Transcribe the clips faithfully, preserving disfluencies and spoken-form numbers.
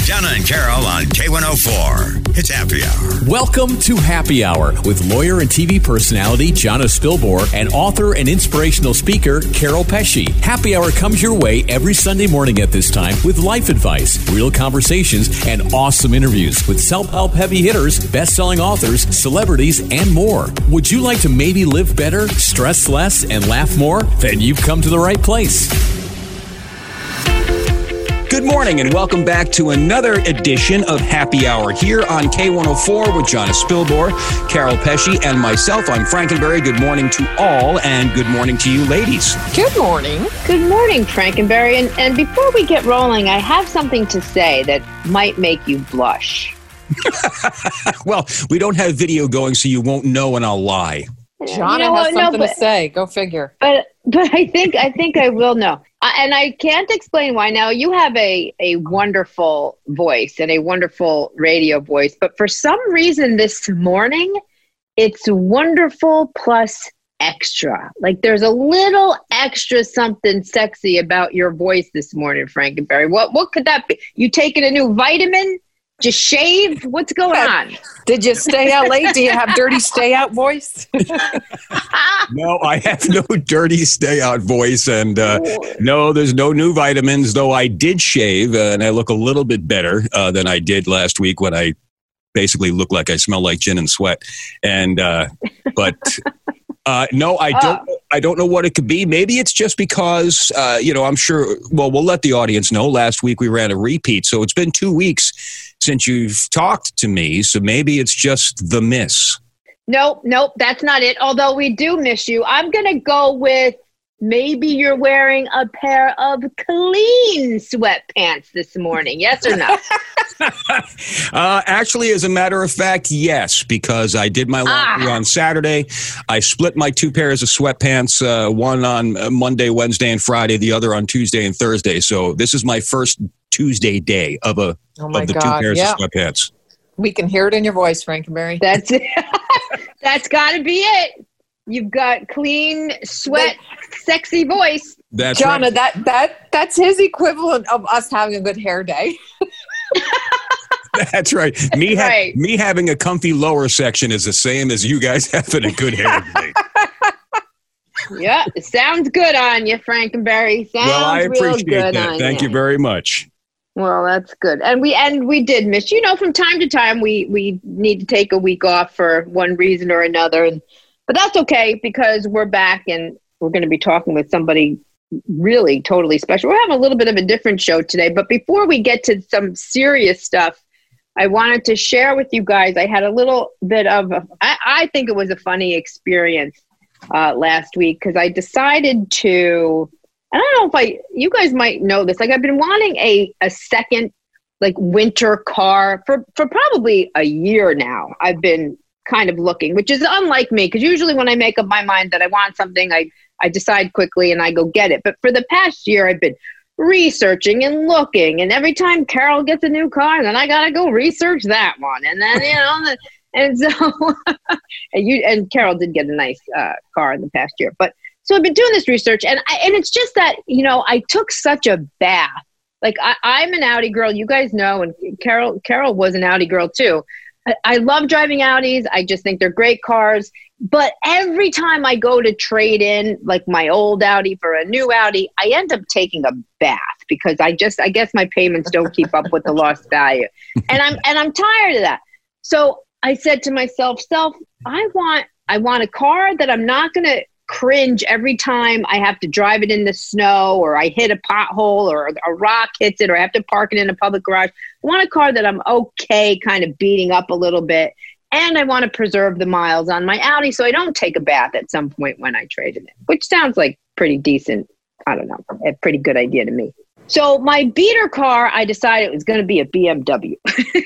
Donna and Carol on K one oh four. It's Happy Hour. Welcome to Happy Hour with lawyer and T V personality Jonna Spilbor and author and inspirational speaker Carol Pesci. Happy Hour comes your way every Sunday morning at this time with life advice, real conversations, and awesome interviews with self-help heavy hitters, best-selling authors, celebrities, and more. Would you like to maybe live better, stress less, and laugh more? Then you've come to the right place. Good morning and welcome back to another edition of Happy Hour here on K one oh four with Jonna Spilbor, Carol Pesci, and myself. I'm Frankenberry. Good morning to all and good morning to you ladies. Good morning. Good morning, Frankenberry. And, and before we get rolling, I have something to say that might make you blush. Well, we don't have video going, so you won't know and I'll lie. Jonna you know has what? something No, to but- say. Go figure. But but I think I think I will know. Uh, and I can't explain why. Now, you have a, a wonderful voice and a wonderful radio voice. But for some reason this morning, it's wonderful plus extra. Like there's a little extra something sexy about your voice this morning, Frankenberry. What, what could that be? You taking a new vitamin? Just shave? What's going on? Did you stay out late? Do you have dirty stay out voice? No, I have no dirty stay out voice. And uh, no, there's no new vitamins, though I did shave uh, and I look a little bit better uh, than I did last week when I basically look like I smell like gin and sweat. And, uh, but... Uh, no, I don't. Oh. I don't know what it could be. Maybe it's just because, uh, you know, I'm sure. Well, we'll let the audience know. Last week we ran a repeat, so it's been two weeks since you've talked to me. So maybe it's just the miss. Nope, nope, that's not it. Although we do miss you. I'm gonna go with maybe you're wearing a pair of clean sweatpants this morning. Yes or no? uh, actually, as a matter of fact, yes, because I did my laundry ah. on Saturday. I split my two pairs of sweatpants, uh, one on Monday, Wednesday, and Friday, the other on Tuesday and Thursday. So this is my first Tuesday day of a oh my of the God. two pairs yeah. of sweatpants. We can hear it in your voice, Frankenberry. That's it. That's got to be it. You've got clean, sweat, but, sexy voice. That's Jonna, right. that that that's his equivalent of us having a good hair day. That's right. Me, ha- right. me having a comfy lower section is the same as you guys having a good hair day. Yeah, it sounds good on you, Frankenberry. Sounds well, I appreciate real good that. on Thank you. you very much. Well, that's good. And we and we did miss, you know, from time to time we we need to take a week off for one reason or another. And but that's okay because we're back and we're going to be talking with somebody really totally special. We're having a little bit of a different show today. But before we get to some serious stuff, I wanted to share with you guys, I had a little bit of, a, I, I think it was a funny experience uh, last week because I decided to, I don't know if I, you guys might know this, like I've been wanting a, a second like winter car for, for probably a year now. I've been kind of looking, which is unlike me because usually when I make up my mind that I want something, I, I decide quickly and I go get it. But for the past year, I've been researching and looking, and every time Carol gets a new car, then I gotta go research that one, and then you know, the, and so and you and Carol did get a nice uh, car in the past year, but so I've been doing this research, and I, and it's just that you know I took such a bath. Like I, I'm an Audi girl, you guys know, and Carol Carol was an Audi girl too. I, I love driving Audis. I just think they're great cars. But every time I go to trade in like my old Audi for a new Audi, I end up taking a bath because I just, I guess my payments don't keep up with the lost value. And I'm, and I'm tired of that. So I said to myself, self, I want, I want a car that I'm not going to cringe every time I have to drive it in the snow or I hit a pothole or a rock hits it or I have to park it in a public garage. I want a car that I'm okay kind of beating up a little bit. And I want to preserve the miles on my Audi so I don't take a bath at some point when I trade it in, which sounds like pretty decent. I don't know, a pretty good idea to me. So my beater car, I decided it was going to be a B M W.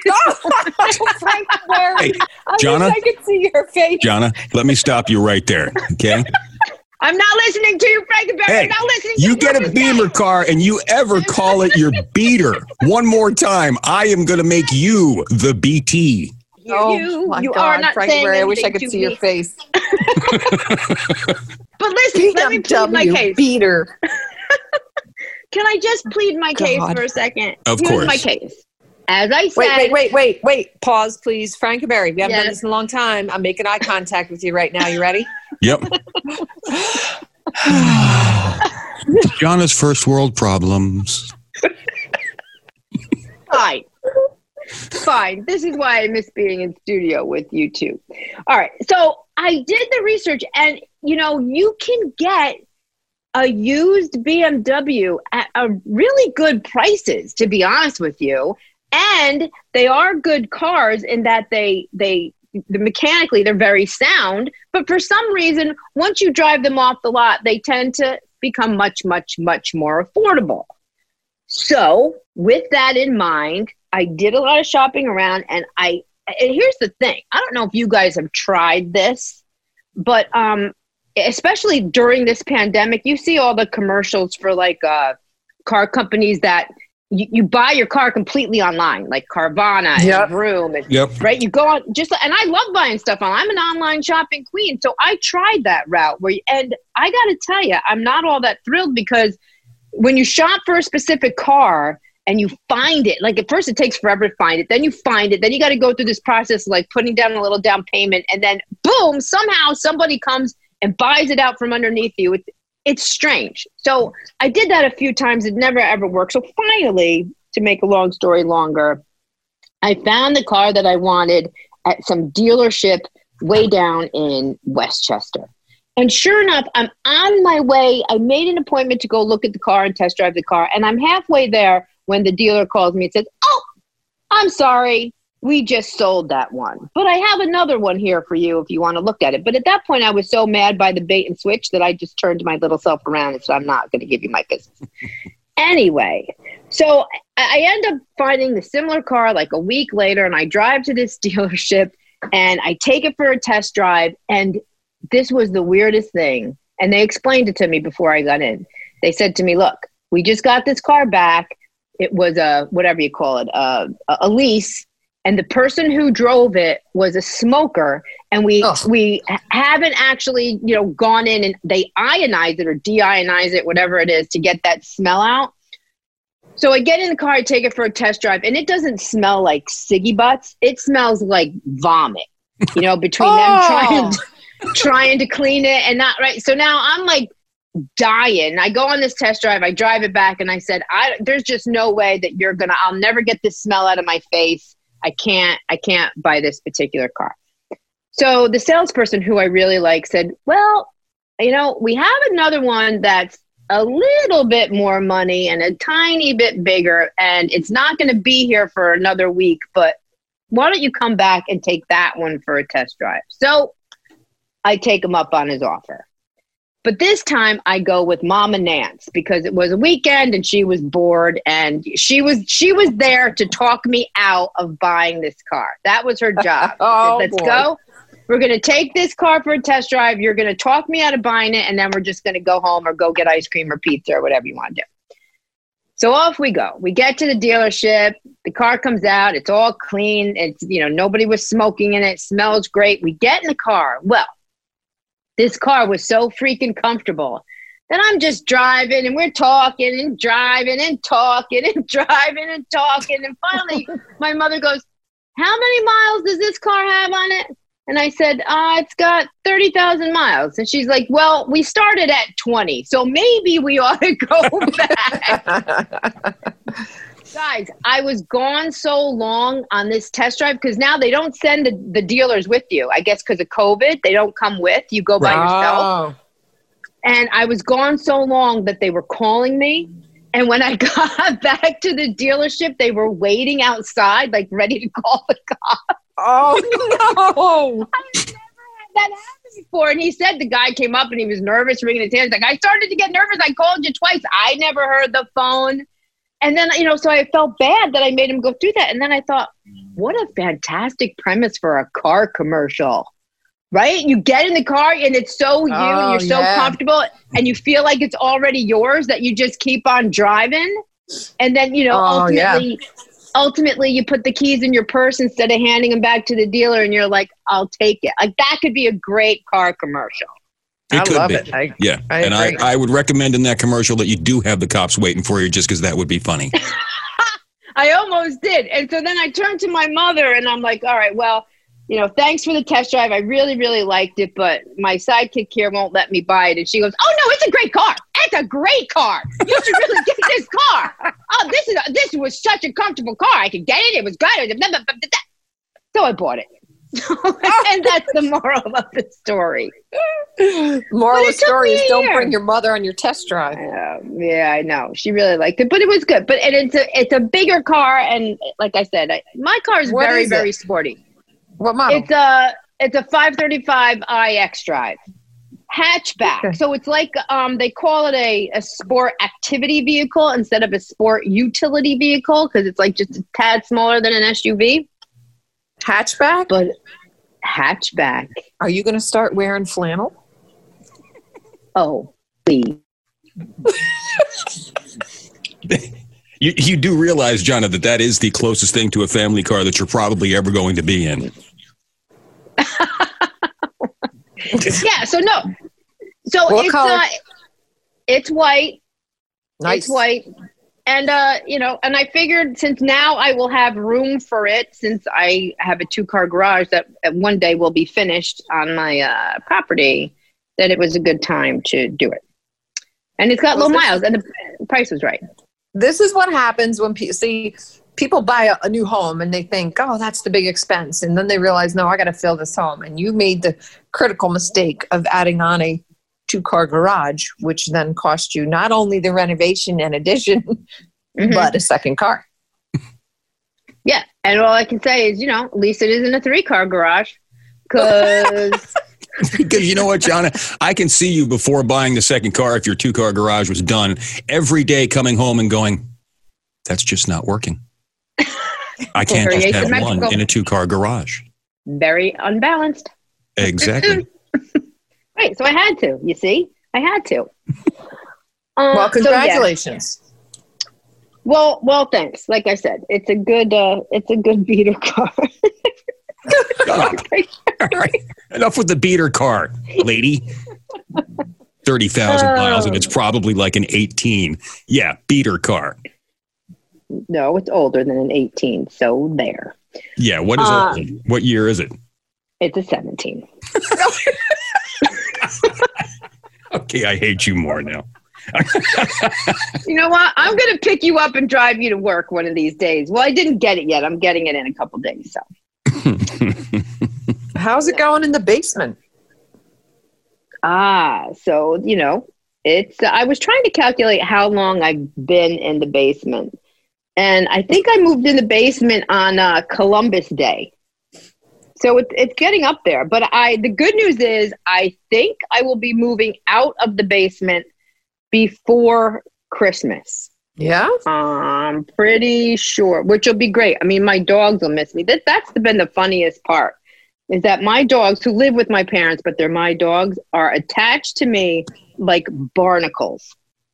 Frank, hey, Jonna, I could see your face. Jonna, let me stop you right there, okay? I'm not listening to you, Frankenberry. Hey, I'm not listening to you you. get a Beamer car and you ever call it your beater one more time, I am going to make you the B T. You, oh you, my you God, are not saying Frankenberry, I wish I anything could to see me. your face. But listen, let me plead my case. Beater. Can I just plead my case God. for a second? Of Here's course. my case. as I said, Wait, wait, wait, wait, wait. Pause, please. Frank and Barry, we haven't Yes. done this in a long time. I'm making eye contact with you right now. You ready? Yep. Gianna's first world problems. fine. Fine. This is why I miss being in studio with you two. All right. So I did the research, and, you know, you can get a used B M W at a really good prices, to be honest with you. And they are good cars in that they, they, the mechanically, they're very sound. But for some reason, once you drive them off the lot, they tend to become much, much, much more affordable. So with that in mind, I did a lot of shopping around, and I, and here's the thing. I don't know if you guys have tried this, but um, especially during this pandemic, you see all the commercials for like uh, car companies that you, you buy your car completely online, like Carvana and Yep. Vroom, and, Yep. right? You go on just, and I love buying stuff online. I'm an online shopping queen, so I tried that route. Where, you, and I got to tell you, I'm not all that thrilled, because when you shop for a specific car and you find it, like at first it takes forever to find it, then you find it, then you got to go through this process of like putting down a little down payment, and then boom, somehow somebody comes and buys it out from underneath you. It's, it's strange. So I did that a few times. It never ever worked. So finally, to make a long story longer, I found the car that I wanted at some dealership way down in Westchester. And sure enough, I'm on my way. I made an appointment to go look at the car and test drive the car. And I'm halfway there when the dealer calls me and says, "Oh, I'm sorry. We just sold that one. But I have another one here for you if you want to look at it." But at that point, I was so mad by the bait and switch that I just turned my little self around and said, "I'm not going to give you my business." Anyway, so I end up finding the similar car like a week later, and I drive to this dealership and I take it for a test drive. And this was the weirdest thing. And they explained it to me before I got in. They said to me, "Look, we just got this car back. It was a, whatever you call it, a, a lease. And the person who drove it was a smoker. And we, Ugh. we haven't actually, you know, gone in and they ionize it or de-ionize it, whatever it is, to get that smell out." So I get in the car, I take it for a test drive, and it doesn't smell like ciggy butts. It smells like vomit, you know, between them Oh. trying to, trying to clean it and not right. So now I'm like dying. I go on this test drive, I drive it back, and I said, I, there's just no way that you're going to, I'll never get this smell out of my face. I can't, I can't buy this particular car. So the salesperson, who I really like, said, "Well, you know, we have another one that's a little bit more money and a tiny bit bigger, and it's not going to be here for another week, but why don't you come back and take that one for a test drive?" So I take him up on his offer. But this time I go with Mama Nance, because it was a weekend and she was bored, and she was she was there to talk me out of buying this car. That was her job. Oh, She said, "Let's boy. go. We're going to take this car for a test drive. You're going to talk me out of buying it, and then we're just going to go home or go get ice cream or pizza or whatever you want to do." So off we go. We get to the dealership. The car comes out. It's all clean. It's, you know, nobody was smoking in it. It smells great. We get in the car. Well, this car was so freaking comfortable that I'm just driving, and we're talking and driving and talking and driving and talking. And finally, my mother goes, "How many miles does this car have on it?" And I said, uh, "It's got thirty thousand miles. And she's like, "Well, we started at twenty, so maybe we ought to go back." Guys, I was gone so long on this test drive, because now they don't send the, the dealers with you. I guess because of COVID, they don't come with. You go by yourself. Oh. And I was gone so long that they were calling me. And when I got back to the dealership, they were waiting outside, like ready to call the cops. Oh, no. I've never had that happen before. And he said the guy came up and he was nervous, wringing his hands. Like, "I started to get nervous. I called you twice. I never heard the phone." And then, you know, so I felt bad that I made him go through that. And then I thought, what a fantastic premise for a car commercial, right? You get in the car and it's so you, Oh, and you're so yeah. comfortable, and you feel like it's already yours, that you just keep on driving. And then, you know, Oh, yeah. ultimately, ultimately you put the keys in your purse instead of handing them back to the dealer, and you're like, "I'll take it." Like, that could be a great car commercial. It I could love be. it. I, Yeah. I and I, agree. I would recommend in that commercial that you do have the cops waiting for you, just because that would be funny. I almost did. And so then I turned to my mother and I'm like, all right, well, you know, thanks for the test drive. I really, really liked it, but my sidekick here won't let me buy it. And she goes, oh no, it's a great car. It's a great car. You should really get this car. Oh, this is a, this was such a comfortable car. I could get it. It was good. So I bought it. And that's the moral of the story. Moral of the story is don't here. bring your mother on your test drive. Uh, yeah, I know. She really liked it, but it was good. But and it's a it's a bigger car, and like I said, I, my car is What very is very it? sporty. What model? It's a it's a five thirty-five i X drive hatchback. Okay. So it's like um they call it a, a sport activity vehicle instead of a sport utility vehicle because it's like just a tad smaller than an S U V. Hatchback? But hatchback. Are you going to start wearing flannel? Oh, please. You, you do realize, Jonna, that that is the closest thing to a family car that you're probably ever going to be in. Yeah. So no. So What it's color? uh, it's white. Nice. It's white. And, uh, you know, and I figured since now I will have room for it, since I have a two-car garage that that one day will be finished on my uh, property, that it was a good time to do it. And it's got Was low this- miles, and the price was right. This is what happens when people see people buy a, a new home and they think, oh, that's the big expense. And then they realize, no, I got to fill this home. And you made the critical mistake of adding on a two-car garage, which then cost you not only the renovation and addition, Mhm. but a second car. Yeah. And all I can say is, you know, at least it isn't a three-car garage, because Because you know what, Jonna? I can see you before buying the second car, if your two-car garage was done, every day coming home and going, that's just not working. I can't just Very have one asymmetrical. in a two-car garage. very unbalanced. Exactly. Right. So I had to, you see? I had to. Uh, Well, so, yeah. congratulations. Well, well, thanks. Like I said, it's a good, uh, it's a good beater car. Shut up. All right. Enough with the beater car, lady. thirty thousand miles, and it's probably like an eighteen. Yeah, beater car. No, it's older than an eighteen. So there, Yeah, what is Uh, it? What year is it? it's a seventeen. Okay, I hate you more now. You know what? I'm going to pick you up and drive you to work one of these days. Well, I didn't get it yet. I'm getting it in a couple days. So How's it going in the basement? ah, so you know, it's. I was trying to calculate how long I've been in the basement, and I think I moved in the basement on uh, Columbus Day. So it's it's getting up there. But I the good news is I think I will be moving out of the basement before Christmas. Yeah? I'm pretty sure, which will be great. I mean, my dogs will miss me. That that's been the funniest part, is that my dogs, who live with my parents, but they're my dogs, are attached to me like barnacles.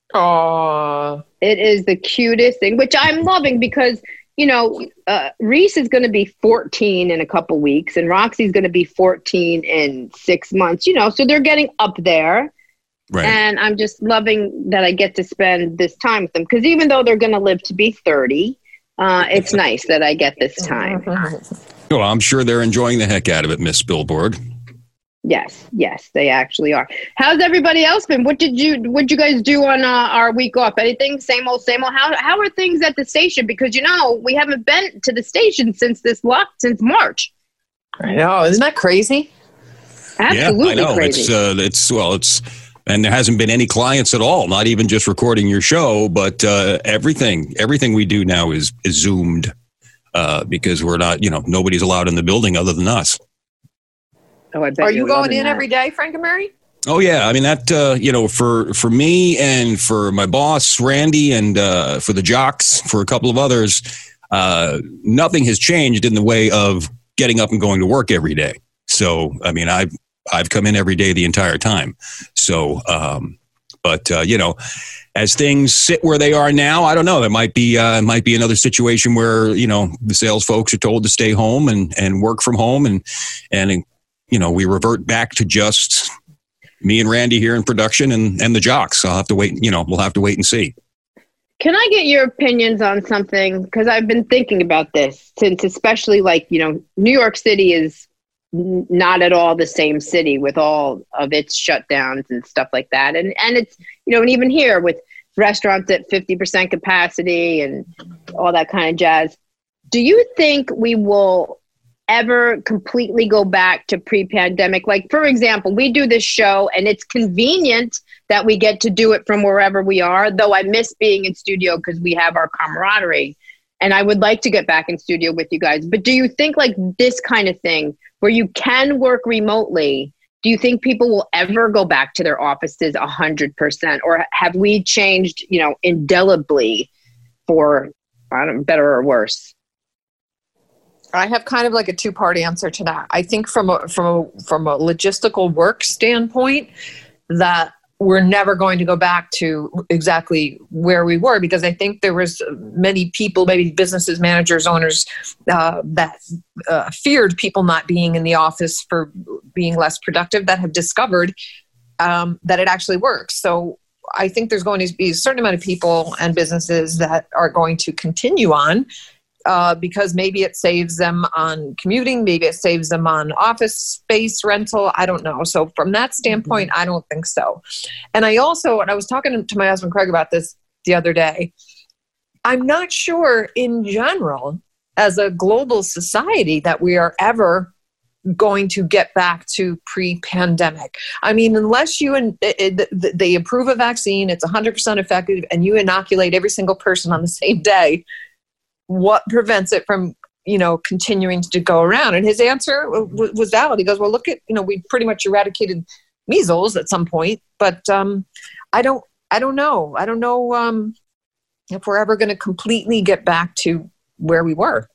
Aw. It is the cutest thing, which I'm loving because, you know, uh, Reese is going to be fourteen in a couple weeks, and Roxy's going to be fourteen in six months, you know, so they're getting up there. Right. And I'm just loving that I get to spend this time with them. Because even though they're going to live to be thirty, uh, it's nice that I get this time. Well, I'm sure they're enjoying the heck out of it, Miss Billboard. Yes, yes, they actually are. How's everybody else been? What did you What did you guys do on uh, our week off? Anything? Same old, same old. How How are things at the station? Because you know we haven't been to the station since this lock since March. I know. Isn't that crazy? Absolutely yeah, I know. crazy. It's uh, it's well, it's and there hasn't been any clients at all. Not even just recording your show, but uh, everything. Everything we do now is is zoomed uh, because we're not. You know, nobody's allowed in the building other than us. oh, I bet Are you you're going loving in that. every day, Frank and Mary? Oh yeah, I mean that. Uh, you know, for for me and for my boss Randy and uh, for the jocks, for a couple of others, uh, nothing has changed in the way of getting up and going to work every day. So I mean, I've I've come in every day the entire time. So, um, but uh, you know, as things sit where they are now, I don't know. There might be uh, might be another situation where you know the sales folks are told to stay home and, and work from home, and and you know we revert back to just me and Randy here in production and, and the jocks. I'll have to wait. You know, we'll have to wait and see. Can I get your opinions on something? Because I've been thinking about this since, especially like, you know, New York City is n- not at all the same city with all of its shutdowns and stuff like that. And, and it's, you know, and even here with restaurants at fifty percent capacity and all that kind of jazz. Do you think we will ever completely go back to pre-pandemic? Like, for example, we do this show and it's convenient that we get to do it from wherever we are, though I miss being in studio because we have our camaraderie. And I would like to get back in studio with you guys. But do you think like this kind of thing where you can work remotely, do you think people will ever go back to their offices one hundred percent? Or have we changed, you know, indelibly for, I don't know, better or worse? I have kind of like a two-part answer to that. I think from a, from a, from a logistical work standpoint, that we're never going to go back to exactly where we were, because I think there was many people, maybe businesses, managers, owners, uh, that uh, feared people not being in the office for being less productive, that have discovered um, that it actually works. So I think there's going to be a certain amount of people and businesses that are going to continue on uh, because maybe it saves them on commuting, maybe it saves them on office space rental. I don't know. So from that standpoint, mm-hmm. I don't think so. And I also, and I was talking to my husband Craig about this the other day, I'm not sure in general as a global society that we are ever going to get back to pre-pandemic. I mean, unless you and they approve a vaccine, it's one hundred percent effective, and you inoculate every single person on the same day, what prevents it from, you know, continuing to go around? And his answer w- was valid. He goes, well, look at, you know, we pretty much eradicated measles at some point, but um, I don't, I don't know. I don't know um, if we're ever going to completely get back to where we were.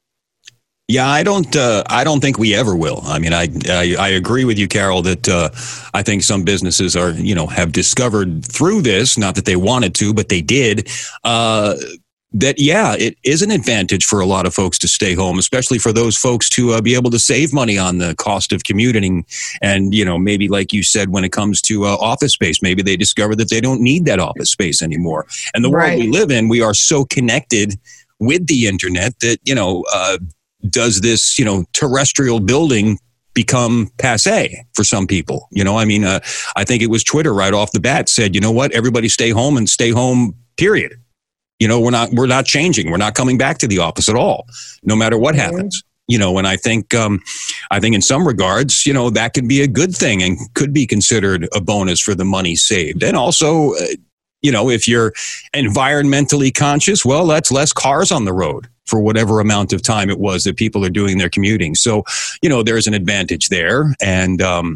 Yeah, I don't. Uh, I don't think we ever will. I mean, I I, I agree with you, Carol, that uh, I think some businesses are, you know, have discovered through this, not that they wanted to, but they did. Uh, that, yeah, it is an advantage for a lot of folks to stay home, especially for those folks to uh, be able to save money on the cost of commuting. And, you know, maybe like you said, when it comes to uh, office space, maybe they discover that they don't need that office space anymore. And the Right. world we live in, we are so connected with the internet that, you know, uh, does this, you know, terrestrial building become passe for some people? You know, I mean, uh, I think it was Twitter right off the bat said, you know what, everybody stay home and stay home, period. You know, we're not, we're not changing. We're not coming back to the office at all, no matter what mm-hmm. happens. You know, and I think, um, I think in some regards, you know, that could be a good thing and could be considered a bonus for the money saved. And also, uh, you know, if you're environmentally conscious, well, that's less cars on the road for whatever amount of time it was that people are doing their commuting. So, you know, there's an advantage there. And, um,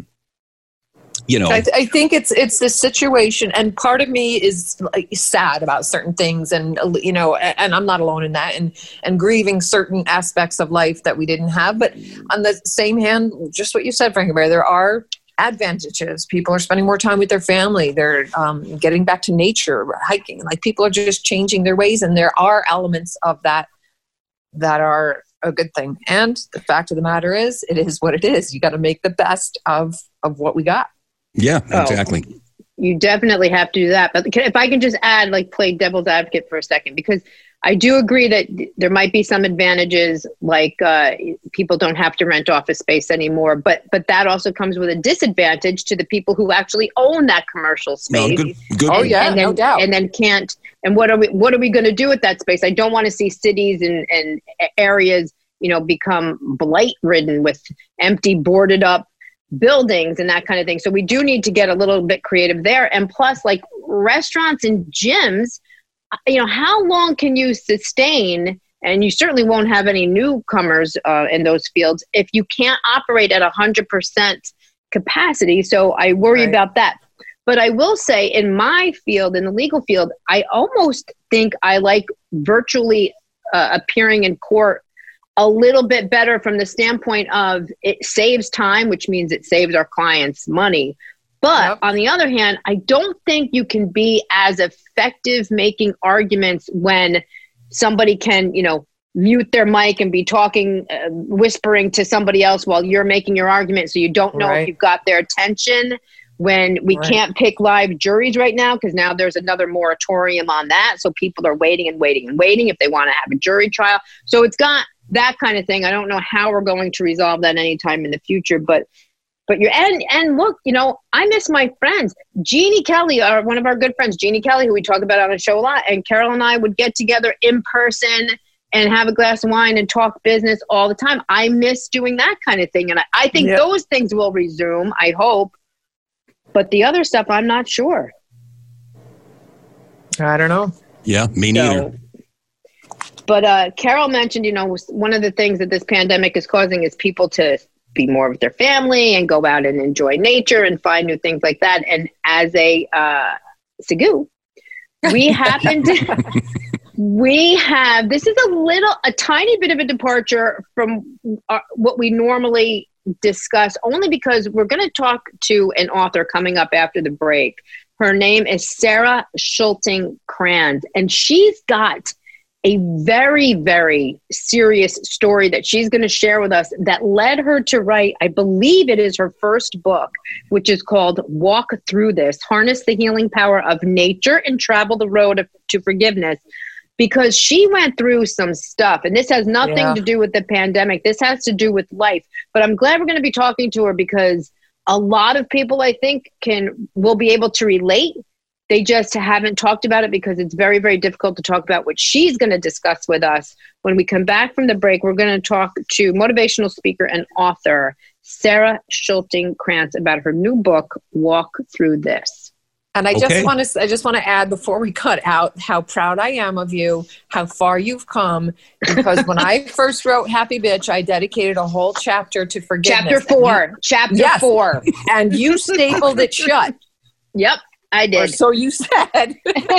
you know, I, th- I think it's it's the situation, and part of me is like sad about certain things, and you know, and, and I'm not alone in that, and and grieving certain aspects of life that we didn't have. But on the same hand, just what you said, Frankenberry, there are advantages. People are spending more time with their family. They're um, getting back to nature, hiking. Like people are just changing their ways, and there are elements of that that are a good thing. And the fact of the matter is, it is what it is. You got to make the best of of what we got. Yeah, exactly. Oh, you definitely have to do that. But if I can just add, like, play devil's advocate for a second, because I do agree that there might be some advantages, like uh, people don't have to rent office space anymore. But but that also comes with a disadvantage to the people who actually own that commercial space. No, good, good. Oh yeah, and then, no doubt. And then can't. And what are we what are we going to do with that space? I don't want to see cities and, and areas, you know, become blight ridden with empty, boarded up buildings and that kind of thing. So we do need to get a little bit creative there. And plus, like restaurants and gyms, you know, how long can you sustain? And you certainly won't have any newcomers uh, in those fields if you can't operate at one hundred percent capacity. So I worry Right. about that. But I will say in my field, in the legal field, I almost think I like virtually uh, appearing in court a little bit better from the standpoint of it saves time, which means it saves our clients money. But Yep. on the other hand, I don't think you can be as effective making arguments when somebody can, you know, mute their mic and be talking, uh, whispering to somebody else while you're making your argument. So you don't know Right. if you've got their attention when we Right. can't pick live juries right now, because now there's another moratorium on that. So people are waiting and waiting and waiting if they want to have a jury trial. So it's got that kind of thing. I don't know how we're going to resolve that anytime in the future, but But you're, and, and look, you know, I miss my friends. Jeannie Kelly, our, one of our good friends, Jeannie Kelly, who we talk about on the show a lot. And Carol and I would get together in person and have a glass of wine and talk business all the time. I miss doing that kind of thing. And I, I think Yep. those things will resume, I hope. But the other stuff, I'm not sure. I don't know. Yeah, me neither. So, but uh, Carol mentioned, you know, one of the things that this pandemic is causing is people to be more with their family and go out and enjoy nature and find new things like that. And as a uh, Sigu, we happen to, we have, this is a little, a tiny bit of a departure from uh, what we normally discuss, only because we're going to talk to an author coming up after the break. Her name is Sarah Schulting Kranz, and she's got a very, very serious story that she's going to share with us that led her to write, I believe it is her first book, which is called Walk Through This, Harness the Healing Power of Nature and Travel the Road of, to Forgiveness. Because she went through some stuff, and this has nothing Yeah. to do with the pandemic. This has to do with life. But I'm glad we're going to be talking to her, because a lot of people, I think, can will be able to relate. They just haven't talked about it because it's very, very difficult to talk about what she's going to discuss with us. When we come back from the break, we're going to talk to motivational speaker and author Sarah Schulting Kranz about her new book, Walk Through This. And I Okay. just want to I just want to add before we cut out how proud I am of you, how far you've come. Because when I first wrote Happy Bitch, I dedicated a whole chapter to forgiveness. Chapter four. Chapter Yes. four. And you stapled it shut. Yep, I Or did. so you said.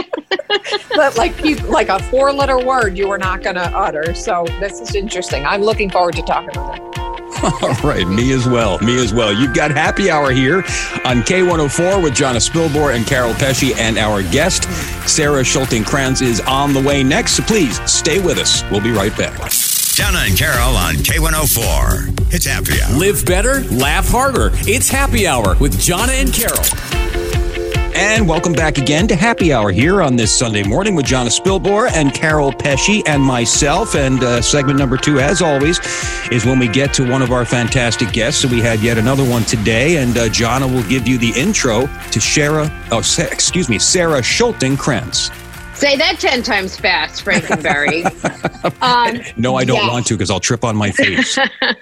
But like you, like a four-letter word you were not going to utter. So this is interesting. I'm looking forward to talking with her. All right, me as well. Me as well. You've got Happy Hour here on K one oh four with Jonna Spilbor and Carol Pesci, and our guest, Sarah Schulting Kranz, is on the way next. So please stay with us. We'll be right back. Jonna and Carol on K one oh four. It's Happy Hour. Live better, laugh harder. It's Happy Hour with Jonna and Carol. And welcome back again to Happy Hour here on this Sunday morning with Jonna Spilbor and Carol Pesci and myself. And uh, segment number two, as always, is when we get to one of our fantastic guests. So we had yet another one today, and uh, Jonna will give you the intro to Sarah, oh, Sa- excuse me, Sarah Schulting Kranz. Say that ten times fast, Frankenberry. um, No, I don't yes. want to, because I'll trip on my face.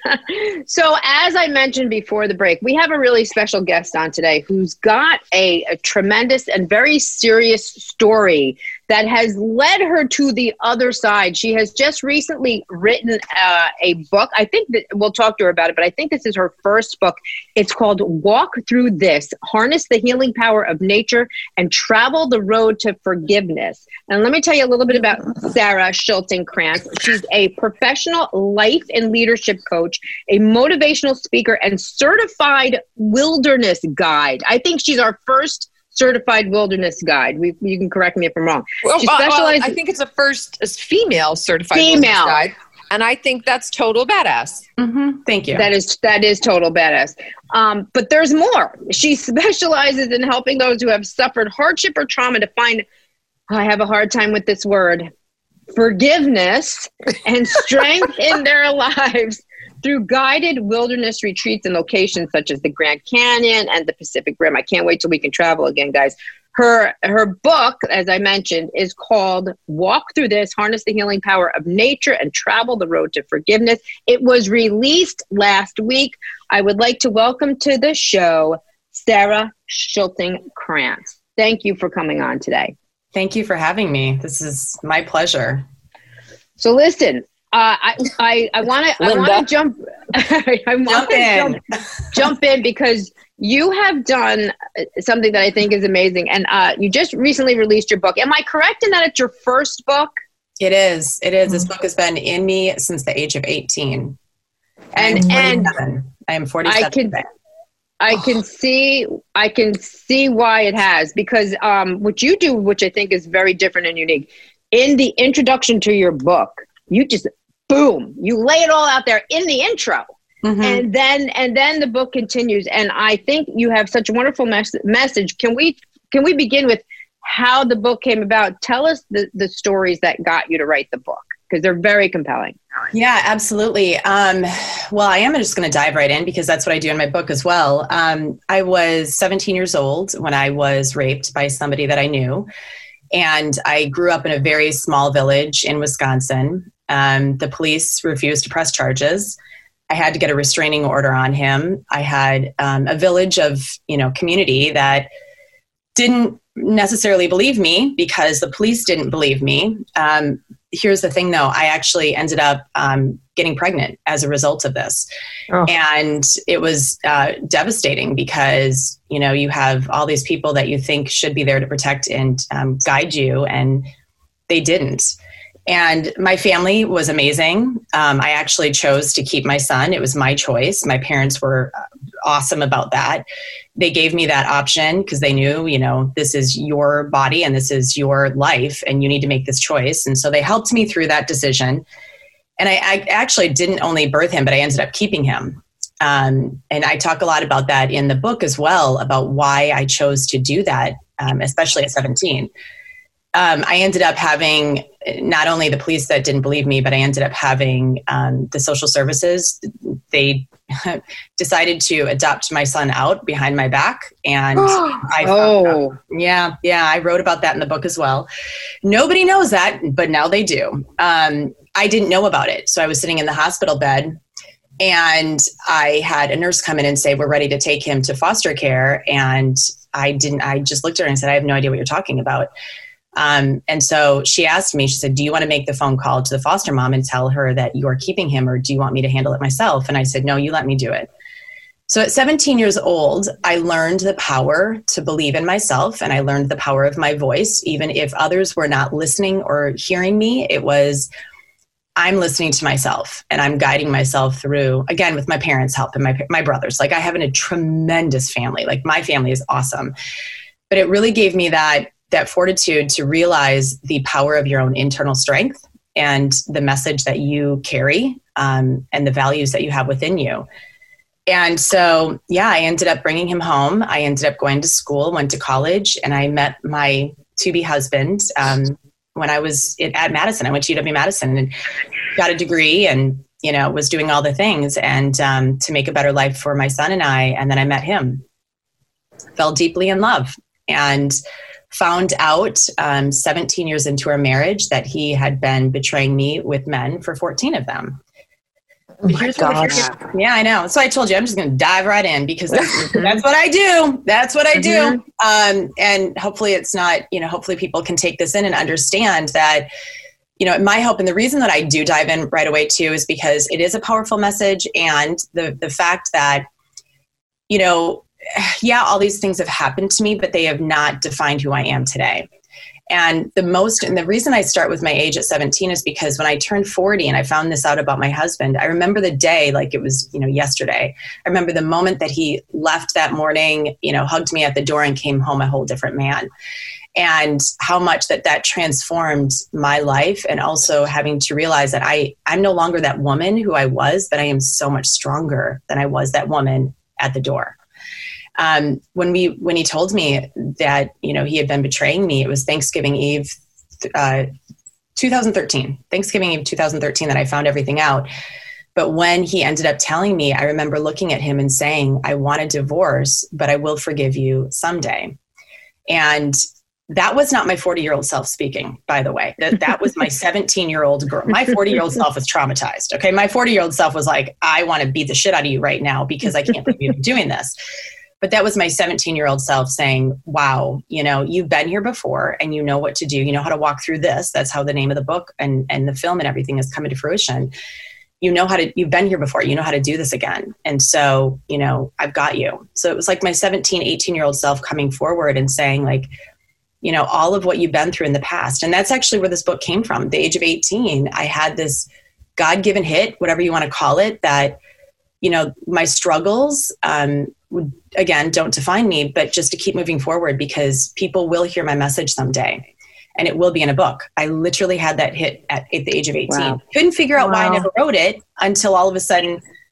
So as I mentioned before the break, we have a really special guest on today who's got a, a tremendous and very serious story that has led her to the other side. She has just recently written uh, a book. I think that we'll talk to her about it, but I think this is her first book. It's called Walk Through This, Harness the Healing Power of Nature and Travel the Road to Forgiveness. And let me tell you a little bit about Sarah Schulting Kranz. She's a professional life and leadership coach, a motivational speaker, and certified wilderness guide. I think she's our first certified wilderness guide. We, you can correct me if I'm wrong. Well, She uh, well, specializes- I think it's a first as female certified Female. wilderness guide, and I think that's total badass. Mm-hmm. Thank you. That is that is total badass. Um, but there's more. She specializes in helping those who have suffered hardship or trauma to find, I have a hard time with this word, forgiveness and strength in their lives through guided wilderness retreats in locations such as the Grand Canyon and the Pacific Rim. I can't wait till we can travel again, guys. Her her book, as I mentioned, is called Walk Through This, Harness the Healing Power of Nature and Travel the Road to Forgiveness. It was released last week. I would like to welcome to the show Sarah Schulting Kranz. Thank you for coming on today. Thank you for having me. This is my pleasure. So listen, uh, I I I want to I Linda. want to jump I want Jump to in. jump, jump in because you have done something that I think is amazing, and uh, you just recently released your book. Am I correct in that it's your first book? It is. It is. This book has been in me since the age of eighteen. And I'm and forty-seven. I am forty-seven. I can today. I can see I can see why it has, because um, what you do, which I think is very different and unique, in the introduction to your book, you just boom, you lay it all out there in the intro. Mm-hmm. And then and then the book continues. And I think you have such a wonderful mes- message. Can we can we begin with how the book came about? Tell us the, the stories that got you to write the book, because they're very compelling. Yeah, absolutely. Um, well, I am just going to dive right in because that's what I do in my book as well. Um, I was seventeen years old when I was raped by somebody that I knew. And I grew up in a very small village in Wisconsin. Um, the police refused to press charges. I had to get a restraining order on him. I had um, a village of, you know, community that didn't necessarily believe me because the police didn't believe me. Um, here's the thing, though. I actually ended up um, getting pregnant as a result of this. Oh. And it was uh, devastating because, you know, you have all these people that you think should be there to protect and um, guide you, and they didn't. And my family was amazing. Um, I actually chose to keep my son. It was my choice. My parents were awesome about that. They gave me that option because they knew, you know, this is your body and this is your life and you need to make this choice. And so they helped me through that decision. And I, I actually didn't only birth him, but I ended up keeping him. Um, and I talk a lot about that in the book as well, about why I chose to do that, um, especially at seventeen. Um, I ended up having not only the police that didn't believe me, but I ended up having um, the social services. They decided to adopt my son out behind my back. And I found oh. out, yeah, yeah, I wrote about that in the book as well. Nobody knows that, but now they do. Um, I didn't know about it. So I was sitting in the hospital bed and I had a nurse come in and say, we're ready to take him to foster care. And I didn't, I just looked at her and said, I have no idea what you're talking about. Um, and so she asked me, she said, do you want to make the phone call to the foster mom and tell her that you are keeping him, or do you want me to handle it myself? And I said, no, you let me do it. So at seventeen years old, I learned the power to believe in myself, and I learned the power of my voice. Even if others were not listening or hearing me, it was, I'm listening to myself and I'm guiding myself through, again, with my parents' help and my, my brothers. Like, I have a tremendous family. Like, my family is awesome. But it really gave me that that fortitude to realize the power of your own internal strength and the message that you carry, um, and the values that you have within you. And so, yeah, I ended up bringing him home. I ended up going to school, went to college, and I met my to-be husband um, when I was at Madison. I went to U W Madison and got a degree and, you know, was doing all the things and um, to make a better life for my son and I. And then I met him, fell deeply in love, and found out um, seventeen years into our marriage that he had been betraying me with men for fourteen of them. Oh my gosh. Yeah, I know. So I told you, I'm just going to dive right in because that's, that's what I do. That's what I do. Mm-hmm. Um, and hopefully it's not, you know, hopefully people can take this in and understand that, you know, my hope, and the reason that I do dive in right away too, is because it is a powerful message. And the the fact that, you know, yeah, all these things have happened to me, but they have not defined who I am today. And the most, and the reason I start with my age at seventeen is because when I turned forty and I found this out about my husband, I remember the day like it was, you know, yesterday. I remember the moment that he left that morning, you know, hugged me at the door and came home a whole different man. And how much that that transformed my life, and also having to realize that I, I'm no longer that woman who I was, but I am so much stronger than I was that woman at the door. Um, when we, when he told me that, you know, he had been betraying me, it was Thanksgiving Eve, uh, two thousand thirteen, Thanksgiving Eve, two thousand thirteen, that I found everything out. But when he ended up telling me, I remember looking at him and saying, I want a divorce, but I will forgive you someday. And that was not my forty year old self speaking, by the way. That that was my seventeen year old girl. My forty year old self was traumatized. Okay. My forty year old self was like, I want to beat the shit out of you right now because I can't believe you're doing this. But that was my seventeen year old self saying, wow, you know, you've been here before and you know what to do. You know how to walk through this. That's how the name of the book and, and the film and everything is coming to fruition. You know how to, you've been here before, you know how to do this again. And so, you know, I've got you. So it was like my seventeen, eighteen year old self coming forward and saying like, you know, all of what you've been through in the past. And that's actually where this book came from. At the age of eighteen, I had this God-given hit, whatever you want to call it, that, you know, my struggles, um, would, again, don't define me, but just to keep moving forward because people will hear my message someday and it will be in a book. I literally had that hit at, at the age of eighteen. Wow. Couldn't figure out wow. why I never wrote it until all of a sudden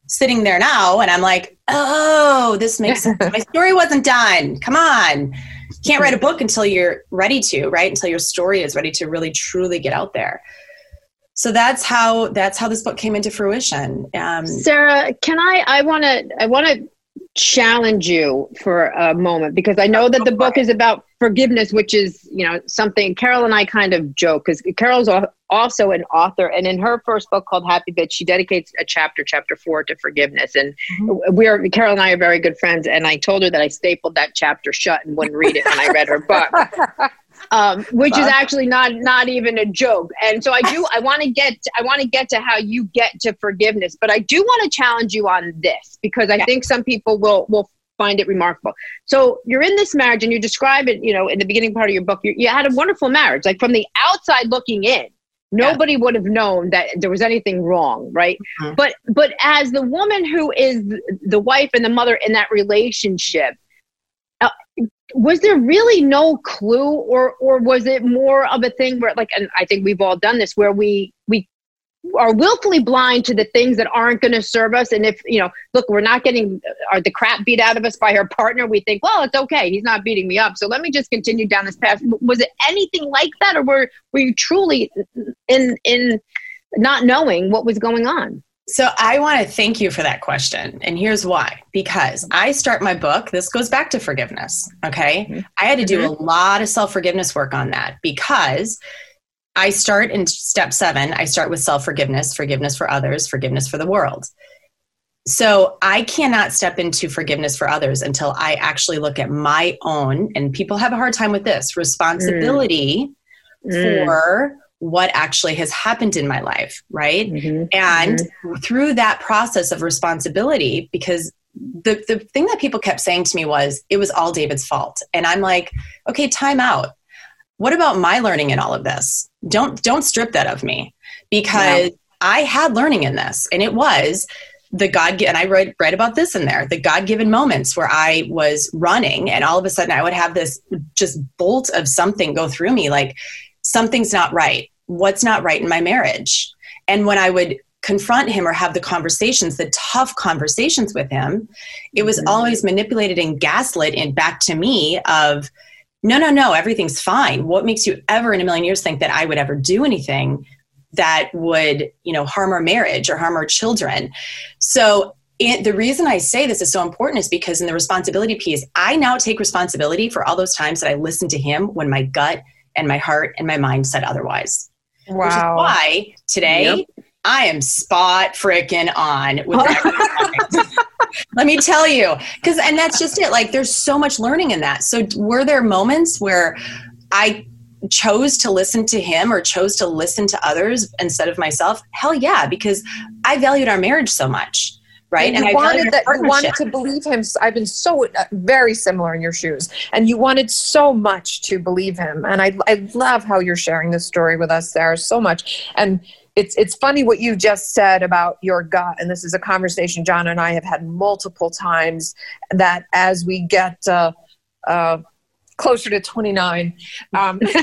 sitting there now and I'm like, oh, this makes sense. My story wasn't done. Come on. You can't write a book until you're ready to, right? Until your story is ready to really, truly get out there. So that's how, that's how this book came into fruition. Um, Sarah, can I, I want to, I want to challenge you for a moment, because I know that the book is about forgiveness, which is, you know, something Carol and I kind of joke, because Carol's also an author, and in her first book called Happy Bits, she dedicates a chapter, chapter four, to forgiveness. And mm-hmm. we're Carol and I are very good friends, and I told her that I stapled that chapter shut and wouldn't read it when I read her book. Um, which is actually not not even a joke. And so I do I want to get I want to get to how you get to forgiveness, but I do want to challenge you on this, because I yeah. think some people will will find it remarkable. So you're in this marriage and you describe it, you know, in the beginning part of your book, you, you had a wonderful marriage. Like from the outside looking in, nobody yeah. would have known that there was anything wrong, right? Mm-hmm. But but as the woman who is the wife and the mother in that relationship, uh, was there really no clue, or or was it more of a thing where, like, and I think we've all done this, where we we are willfully blind to the things that aren't going to serve us, and if, you know, look, we're not getting uh, the crap beat out of us by our partner, we think, well, it's okay, he's not beating me up, so let me just continue down this path. Was it anything like that, or were were you truly in in not knowing what was going on? So I want to thank you for that question. And here's why. Because I start my book, this goes back to forgiveness. Okay. Mm-hmm. I had to do mm-hmm. a lot of self-forgiveness work on that, because I start in step seven. I start with self-forgiveness, forgiveness for others, forgiveness for the world. So I cannot step into forgiveness for others until I actually look at my own, and people have a hard time with this, responsibility mm. for what actually has happened in my life, right? Mm-hmm. And mm-hmm. through that process of responsibility, because the, the thing that people kept saying to me was, it was all David's fault. And I'm like, okay, time out. What about my learning in all of this? Don't, don't strip that of me, because yeah. I had learning in this, and it was the God, and I read, read about this in there, the God-given moments where I was running and all of a sudden I would have this just bolt of something go through me, like, something's not right. What's not right in my marriage? And when I would confront him or have the conversations, the tough conversations with him, it was mm-hmm. always manipulated and gaslit and back to me of, no, no, no, everything's fine. What makes you ever in a million years think that I would ever do anything that would, you know, harm our marriage or harm our children? So it, the reason I say this is so important is because in the responsibility piece, I now take responsibility for all those times that I listened to him when my gut and my heart and my mind said otherwise. Wow. Which is why today yep. I am spot freaking on with that. Let me tell you, because, and that's just it. Like, there's so much learning in that. So were there moments where I chose to listen to him or chose to listen to others instead of myself? Hell yeah, because I valued our marriage so much. Right. And, and you I wanted that you wanted to believe him. I've been so uh, very similar in your shoes, and you wanted so much to believe him. And I, I love how you're sharing this story with us, Sarah, so much. And it's, it's funny what you just said about your gut. And this is a conversation John and I have had multiple times, that as we get, uh, uh, closer to twenty-nine. Um, Me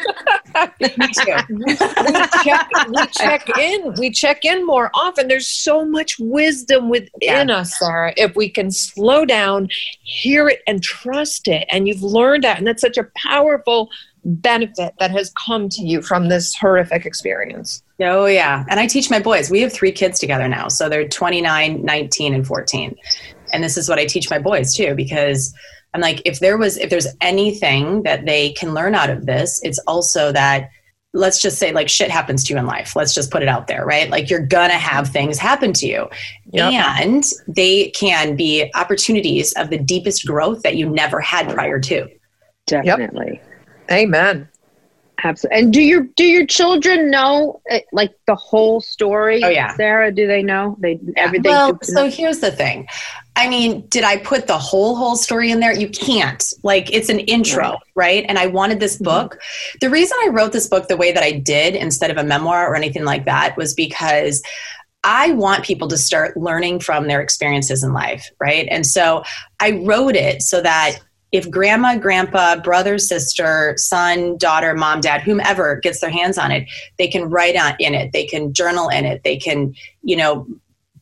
too. we, check, we check in. We check in more often. There's so much wisdom within yeah. us, Sarah. If we can slow down, hear it, and trust it, and you've learned that, and that's such a powerful benefit that has come to you from this horrific experience. Oh yeah, and I teach my boys. We have three kids together now, so they're twenty-nine, nineteen, and fourteen. And this is what I teach my boys too, because I'm like, if there was, if there's anything that they can learn out of this, it's also that, let's just say, like, shit happens to you in life. Let's just put it out there, right? Like, you're gonna have things happen to you. Yep. And they can be opportunities of the deepest growth that you never had prior to. Definitely. Yep. Amen. Absolutely. And do your do your children know, like, the whole story? Oh yeah, Sarah. Do they know? They yeah. everything. Well, so here's the thing. I mean, did I put the whole whole story in there? You can't. Like, it's an intro, right? right? And I wanted this book. Mm-hmm. The reason I wrote this book the way that I did instead of a memoir or anything like that was because I want people to start learning from their experiences in life, right? And so I wrote it so that if grandma, grandpa, brother, sister, son, daughter, mom, dad, whomever gets their hands on it, they can write on in it. They can journal in it. They can, you know,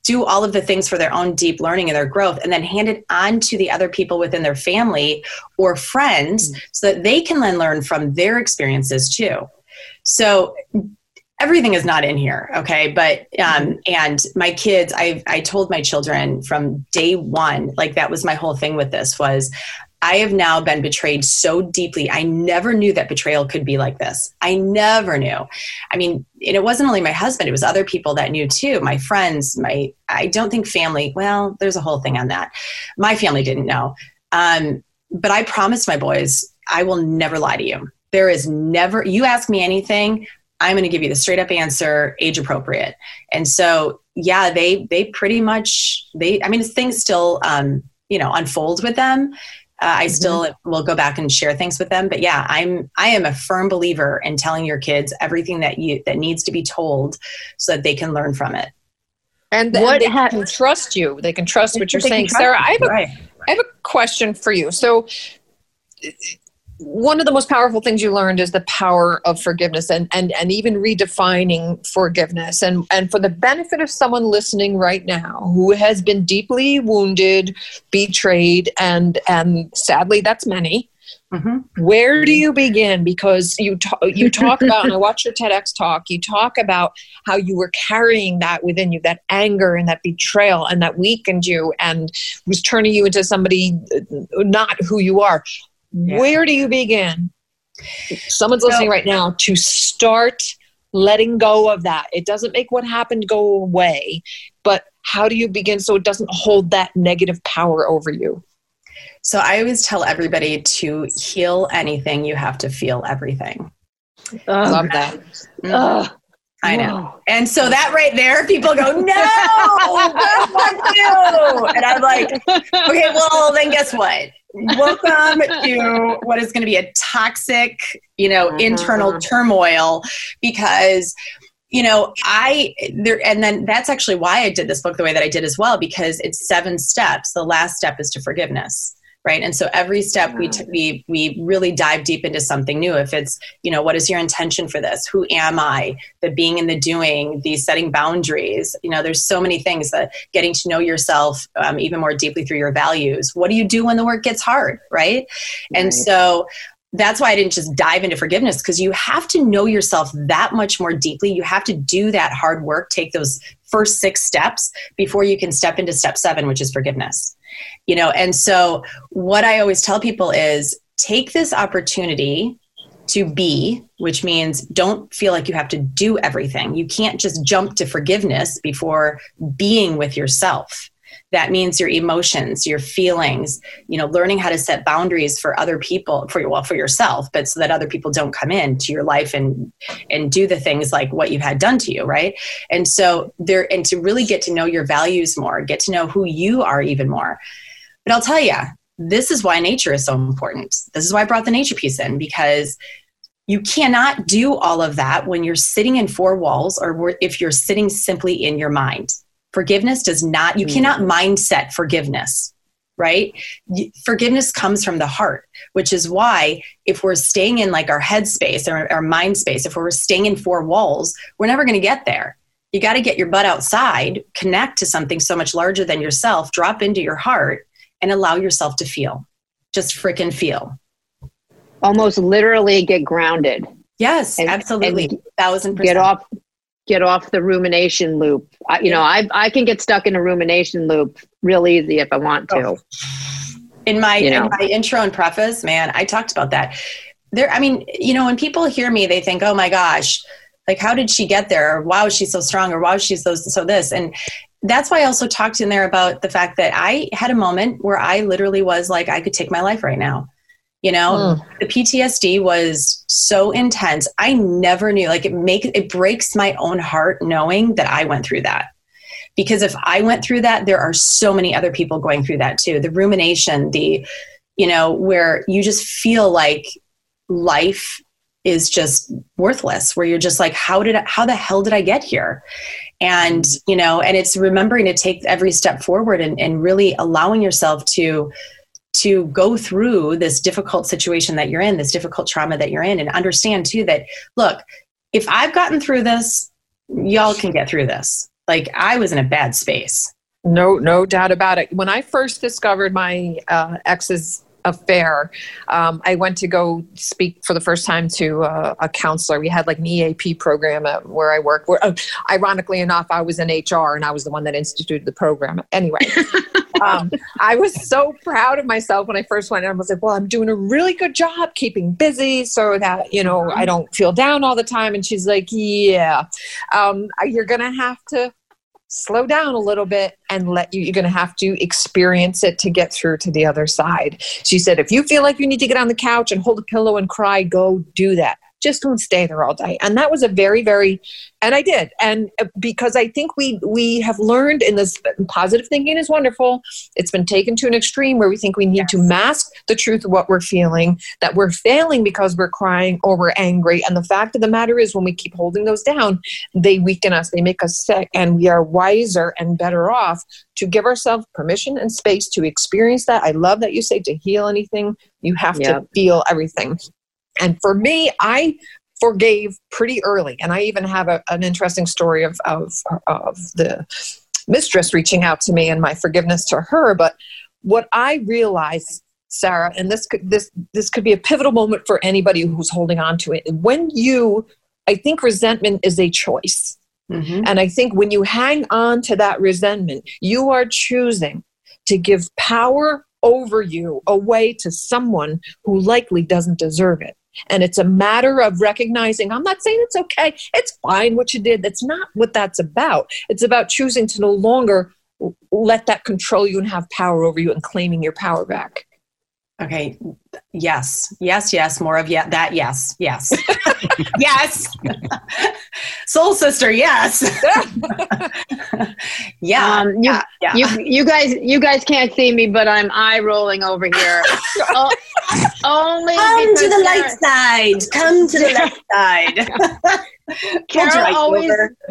do all of the things for their own deep learning and their growth, and then hand it on to the other people within their family or friends mm-hmm. so that they can then learn from their experiences too. So everything is not in here. Okay. But, um, and my kids, I I told my children from day one, like that was my whole thing with this was, I have now been betrayed so deeply. I never knew that betrayal could be like this. I never knew. I mean, and it wasn't only my husband, it was other people that knew too. My friends, my, I don't think family, well, there's a whole thing on that. My family didn't know. Um, but I promised my boys, I will never lie to you. There is never, you ask me anything, I'm going to give you the straight up answer, age appropriate. And so, yeah, they, they pretty much, they, I mean, things still, um, you know, unfold with them. Uh, I still mm-hmm. will go back and share things with them, but yeah, I'm I am a firm believer in telling your kids everything that you that needs to be told, so that they can learn from it. And, and they ha- can trust you. They can trust what you're saying, Sarah. I have a right. I have a question for you. So, one of the most powerful things you learned is the power of forgiveness, and and and even redefining forgiveness. And and for the benefit of someone listening right now who has been deeply wounded, betrayed, and and sadly that's many. Mm-hmm. Where do you begin? Because you ta- you talk about, and I watched your TEDx talk. You talk about how you were carrying that within you, that anger and that betrayal, and that weakened you and was turning you into somebody not who you are. Yeah. Where do you begin? Someone's listening right now to start letting go of that. It doesn't make what happened go away, but how do you begin so it doesn't hold that negative power over you? So I always tell everybody to heal anything, you have to feel everything. Oh, love that. Mm-hmm. Oh, I know. Whoa. And so that right there, people go, no, fuck you. And I'm like, okay, well, then guess what? Welcome to what is going to be a toxic, you know, mm-hmm. internal turmoil, because, you know, I there, and then that's actually why I did this book the way that I did as well, because it's seven steps. The last step is to forgiveness. Right. And so every step we, t- we, we really dive deep into something new. If it's, you know, what is your intention for this? Who am I? The being and the doing, the setting boundaries, you know, there's so many things that getting to know yourself um, even more deeply through your values. What do you do when the work gets hard? Right. Right. And so that's why I didn't just dive into forgiveness, because you have to know yourself that much more deeply. You have to do that hard work, take those first six steps before you can step into step seven, which is forgiveness. You know, and so what I always tell people is take this opportunity to be, which means don't feel like you have to do everything. You can't just jump to forgiveness before being with yourself. That means your emotions, your feelings, you know, learning how to set boundaries for other people, for your, well, for yourself, but so that other people don't come into your life and, and do the things like what you've had done to you. Right. And so there, and to really get to know your values more, get to know who you are even more. But I'll tell you, this is why nature is so important. This is why I brought the nature piece in, because you cannot do all of that when you're sitting in four walls, or if you're sitting simply in your mind. Forgiveness does not, you cannot mindset forgiveness, right? Forgiveness comes from the heart, which is why if we're staying in like our head space or our mind space, if we're staying in four walls, we're never going to get there. You got to get your butt outside, connect to something so much larger than yourself, drop into your heart and allow yourself to feel. Just freaking feel. Almost literally get grounded. Yes, and, absolutely. And Thousand percent. Get off. Get off the rumination loop. I, you know, I I can get stuck in a rumination loop real easy if I want to. Oh. In my you know? in my intro and preface, man, I talked about that. There, I mean, you know, when people hear me, they think, "Oh my gosh, like how did she get there?" Or "Wow, she's so strong," or "Wow, she's so so this." And that's why I also talked in there about the fact that I had a moment where I literally was like, I could take my life right now. You know, mm. the P T S D was so intense. I never knew, like it make it breaks my own heart knowing that I went through that. Because if I went through that, there are so many other people going through that too. The rumination, the, you know, where you just feel like life is just worthless, where you're just like, how did I, how the hell did I get here? And, you know, and it's remembering to take every step forward and, and really allowing yourself to to go through this difficult situation that you're in, this difficult trauma that you're in, and understand too that, look, if I've gotten through this, y'all can get through this. like I was in a bad space. No, no doubt about it. When I first discovered my uh, ex's affair, um, I went to go speak for the first time to uh, a counselor. We had like an E A P program at where I work. Where, uh, ironically enough, I was in H R and I was the one that instituted the program. Anyway, um, I was so proud of myself when I first went. And I was like, well, I'm doing a really good job keeping busy so that, you know, I don't feel down all the time. And she's like, yeah, um, you're going to have to slow down a little bit and let you, you're going to have to experience it to get through to the other side. She said, if you feel like you need to get on the couch and hold a pillow and cry, go do that. Just don't stay there all day. And that was a very, very, and I did. And because I think we we have learned in this, positive thinking is wonderful. It's been taken to an extreme where we think we need yes. to mask the truth of what we're feeling, that we're failing because we're crying or we're angry. And the fact of the matter is when we keep holding those down, they weaken us, they make us sick, and we are wiser and better off to give ourselves permission and space to experience that. I love that you say to heal anything, you have yep. to feel everything. And for me, I forgave pretty early. And I even have a, an interesting story of, of, of the mistress reaching out to me and my forgiveness to her. But what I realized, Sarah, and this could, this, this could be a pivotal moment for anybody who's holding on to it. When you, I think resentment is a choice. Mm-hmm. And I think when you hang on to that resentment, you are choosing to give power over you away to someone who likely doesn't deserve it. And it's a matter of recognizing, I'm not saying it's okay, it's fine what you did. That's not what that's about. It's about choosing to no longer let that control you and have power over you and claiming your power back. Okay. Yes. Yes. Yes. More of yeah, that. Yes. Yes. Yes. Soul sister. Yes. Yeah. Um, you, yeah. Yeah. You, you guys, you guys can't see me, but I'm eye rolling over here. oh, only Come to the light side. Come to the light side. Carol always,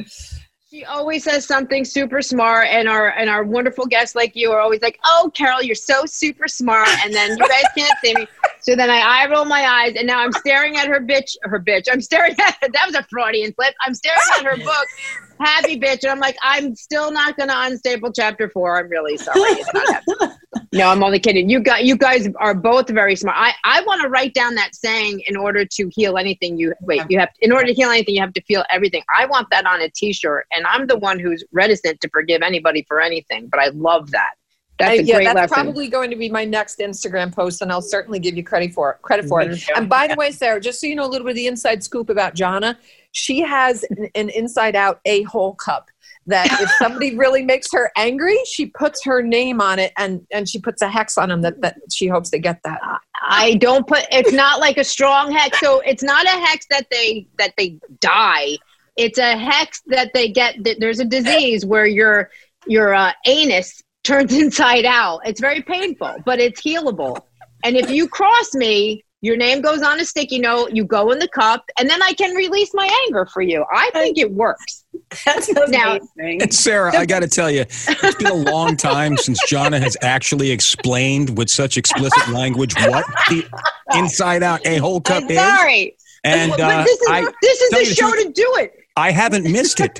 she always says something super smart, and our and our wonderful guests like you are always like, "Oh, Carol, you're so super smart," and then you guys can't see me, so then I eye roll my eyes, and now I'm staring at her bitch, her bitch. I'm staring at that was a Freudian slip. I'm staring at her book, Happy Bitch, and I'm like, I'm still not going to unstaple chapter four. I'm really sorry. It's not happening. No, I'm only kidding. You got you guys are both very smart. I, I want to write down that saying in order to heal anything. You wait. You have in order to heal anything, you have to feel everything. I want that on a T-shirt, and I'm the one who's reticent to forgive anybody for anything. But I love that. That's a uh, yeah, great that's lesson. probably going to be my next Instagram post, and I'll certainly give you credit for it. Credit for mm-hmm. it. And by the way, Sarah, just so you know a little bit of the inside scoop about Jonna, she has an, an inside out a-hole cup. That if somebody really makes her angry, she puts her name on it and, and she puts a hex on them that, that she hopes they get that. I don't put, it's not like a strong hex. So it's not a hex that they, that they die. It's a hex that they get, that there's a disease where your, your uh, anus turns inside out. It's very painful, but it's healable. And if you cross me, your name goes on a sticky note, you go in the cup, and then I can release my anger for you. I think it works. That's now, amazing. And Sarah, I got to tell you, it's been a long time since Jonna has actually explained with such explicit languge what the inside out a-hole cup I'm is. Sorry. And but uh, this is, I, this is the show truth, to do it. I haven't missed it.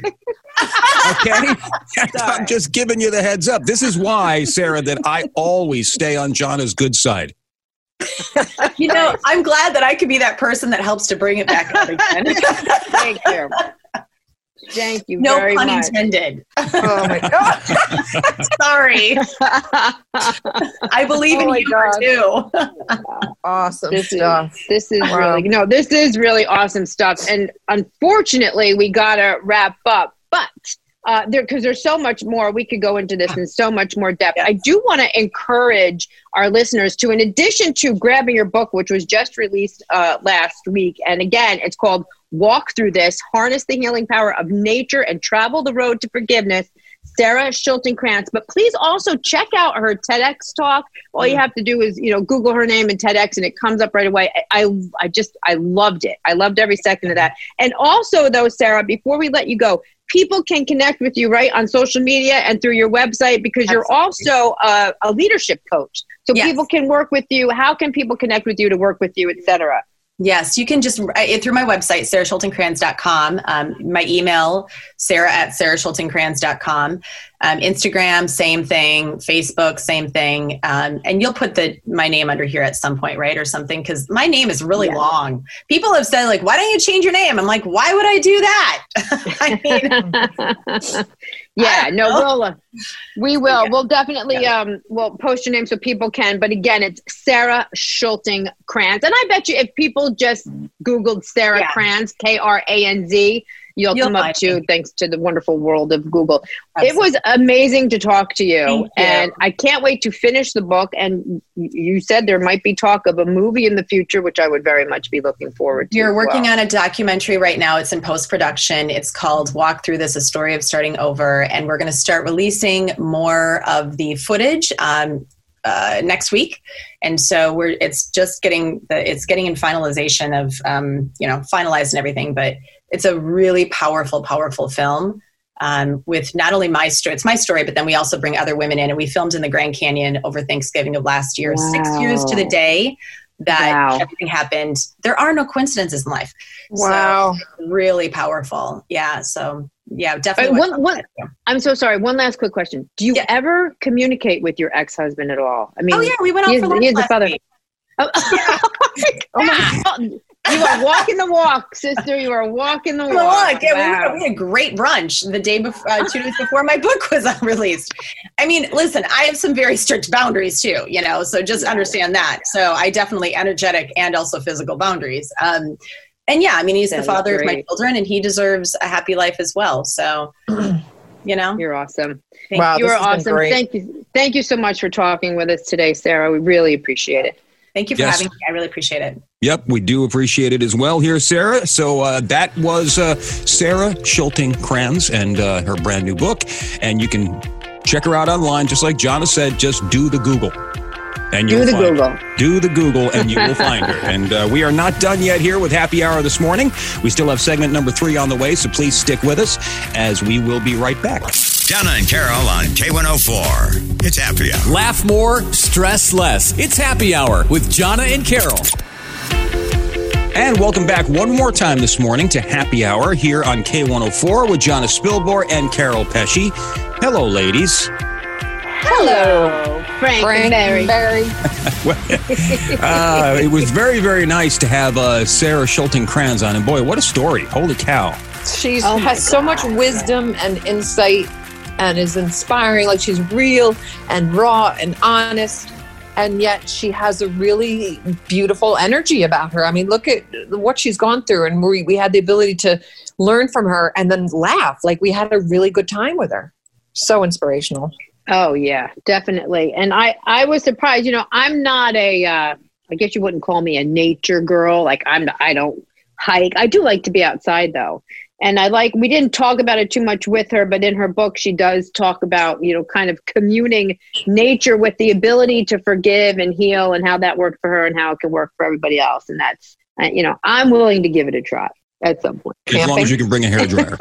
Okay? I'm just giving you the heads up. This is why, Sarah, that I always stay on Jonna's good side. You know, I'm glad that I could be that person that helps to bring it back up again. Thank you. Thank you no very pun much. intended. Oh my God. Sorry. I believe oh in humor too. Awesome this stuff. Is, this is wow. really, no, this is really awesome stuff. And unfortunately, we got to wrap up, but uh, there, because there's so much more, we could go into this in so much more depth. I do want to encourage our listeners to, in addition to grabbing your book, which was just released uh, last week. And again, it's called Walk Through This, Harness the Healing Power of Nature and Travel the Road to Forgiveness, Sarah Schulten-Krantz. But please also check out her TEDx talk. All you have to do is, you know, Google her name and TEDx, and it comes up right away. I, I, I just, I loved it. I loved every second of that. And also, though, Sarah, before we let you go, people can connect with you, right, on social media and through your website, because Absolutely. You're also a, a leadership coach. So yes. people can work with you. How can people connect with you to work with you, et cetera? Yes, you can just uh, through my website, sarah schulten crans dot com. Um, my email, sarah at sarah schulten crans dot com. Um, Instagram, same thing. Facebook, same thing. Um, and you'll put the my name under here at some point, right, or something, because my name is really yeah. long. People have said, like, why don't you change your name? I'm like, why would I do that? I mean, yeah, no, we'll uh, we will. Yeah. We'll definitely yeah. um we'll post your name so people can. But again, it's Sarah Schulten Kranz, and I bet you if people just Googled Sarah yeah. Kranz, K R A N Z. You'll, You'll come up too, me. Thanks to the wonderful world of Google. Absolutely. It was amazing to talk to you, you, and I can't wait to finish the book. And you said there might be talk of a movie in the future, which I would very much be looking forward to. You're working well. on a documentary right now. It's in post-production. It's called Walk Through This, A Story of Starting Over, and we're going to start releasing more of the footage um, uh, next week. And so we're it's just getting the it's getting in finalization of um, you know finalized and everything, but. It's a really powerful, powerful film um, with not only my story, it's my story, but then we also bring other women in. And we filmed in the Grand Canyon over Thanksgiving of last year, wow. six years to the day that wow. everything happened. There are no coincidences in life. Wow. So, really powerful. Yeah. So, yeah, definitely. Right, one, one, I'm so sorry. One last quick question. Do you yeah. ever communicate with your ex-husband at all? I mean, oh, yeah, we went out for lunch. He is the father. Oh, oh my God. You are walking the walk, sister. You are walking the walk. Look, yeah, wow. we, we had a great brunch the day before, uh, two days before my book was released. I mean, listen, I have some very strict boundaries too, you know, so just understand that. So I definitely energetic and also physical boundaries. Um, and yeah, I mean, he's that the father of my children, and he deserves a happy life as well. So, you know, you're awesome. Thank wow, you. You're awesome. Thank you. Thank you so much for talking with us today, Sarah. We really appreciate it. Thank you for yes. having me. I really appreciate it. Yep, we do appreciate it as well here, Sarah. So uh, that was uh, Sarah Schulten Kranz and uh, her brand new book. And you can check her out online. Just like Jonna said, just do the Google. And you'll do the find Google. Her. Do the Google and you will find her. And uh, we are not done yet here with Happy Hour this morning. We still have segment number three on the way, so please stick with us as we will be right back. Jonna and Carol on K one oh four. It's Happy Hour. Laugh more, stress less. It's Happy Hour with Jonna and Carol. And welcome back one more time this morning to Happy Hour here on K one oh four with Jonna Spilbor and Carol Pesci. Hello, ladies. Hello, Frank, Frank and Barry. uh, it was very, very nice to have uh, Sarah Schulten Kranz on. And boy, what a story. Holy cow. She oh has so much wisdom and insight and is inspiring. Like, she's real and raw and honest. And yet she has a really beautiful energy about her. I mean, look at what she's gone through. And we, we had the ability to learn from her and then laugh. Like, we had a really good time with her. So inspirational. Oh, yeah, definitely. And I, I was surprised, you know, I'm not a, uh, I guess you wouldn't call me a nature girl. Like, I'm, I don't hike. I do like to be outside, though. And I like, we didn't talk about it too much with her, but in her book, she does talk about, you know, kind of communing nature with the ability to forgive and heal, and how that worked for her and how it can work for everybody else. And that's, uh, you know, I'm willing to give it a try at some point. As long as you can bring a hairdryer.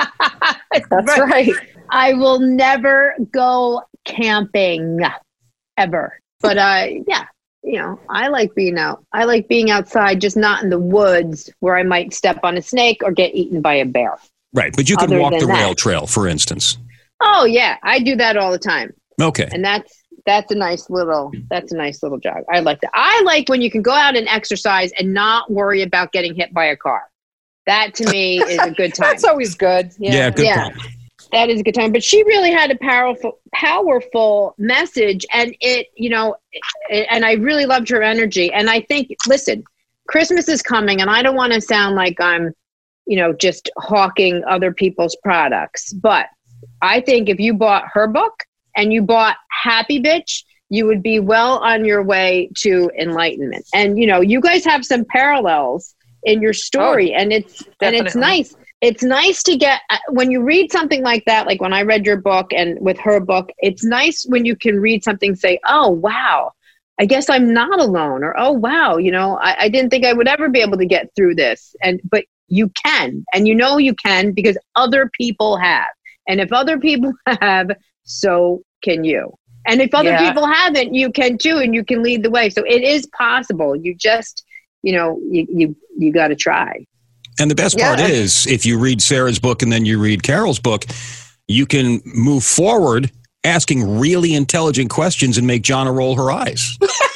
That's right. I will never go camping ever. But uh, yeah, you know, I like being out. I like being outside, just not in the woods where I might step on a snake or get eaten by a bear. Right. But you can Other walk the that. rail trail, for instance. Oh, yeah. I do that all the time. Okay. And that's that's a nice little that's a nice little jog. I like that. I like when you can go out and exercise and not worry about getting hit by a car. That to me is a good time. That's always good. Yeah, yeah good yeah. point. That is a good time. But she really had a powerful, powerful message. And it, you know, and I really loved her energy. And I think, listen, Christmas is coming, and I don't want to sound like I'm, you know, just hawking other people's products. But I think if you bought her book and you bought Happy Bitch, you would be well on your way to enlightenment. And, you know, you guys have some parallels in your story. Oh, and it's, definitely. and it's nice. It's nice to get, when you read something like that, like when I read your book and with her book, it's nice when you can read something, say, oh, wow, I guess I'm not alone. Or, oh, wow, you know, I, I didn't think I would ever be able to get through this. And, but you can, and you know you can because other people have. And if other people have, so can you. And if other yeah. people haven't, you can too, and you can lead the way. So it is possible. You just, you know, you you, you got to try. And the best part Yeah. is, if you read Sarah's book and then you read Carol's book, you can move forward asking really intelligent questions and make Jonna roll her eyes.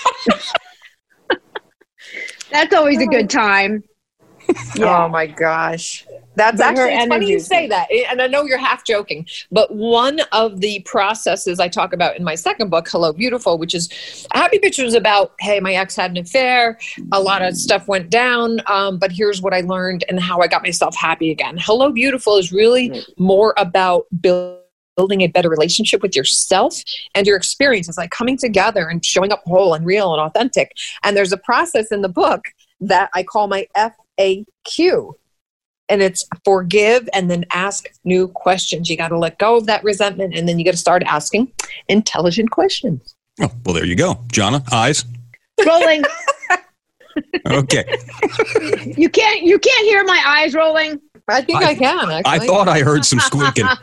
That's always a good time. Oh my gosh. That's But her actually, it's funny energy you is say good. that. And I know you're half joking, but one of the processes I talk about in my second book, Hello Beautiful, which is Happy Pictures about, hey, my ex had an affair. A lot of stuff went down. Um, but here's what I learned and how I got myself happy again. Hello Beautiful is really more about building building a better relationship with yourself and your experiences, like coming together and showing up whole and real and authentic. And there's a process in the book that I call my F A Q. And it's forgive and then ask new questions. You got to let go of that resentment and then you got to start asking intelligent questions. Oh, well, there you go. Jonna, eyes. Rolling. Okay. You can't you can't hear my eyes rolling. I think I- I, can, actually. I thought I heard some squeaking. No,